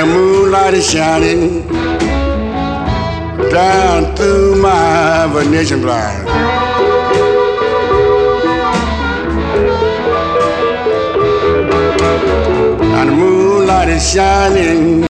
the moonlight is shining down through my Venetian blind. And the moonlight is shining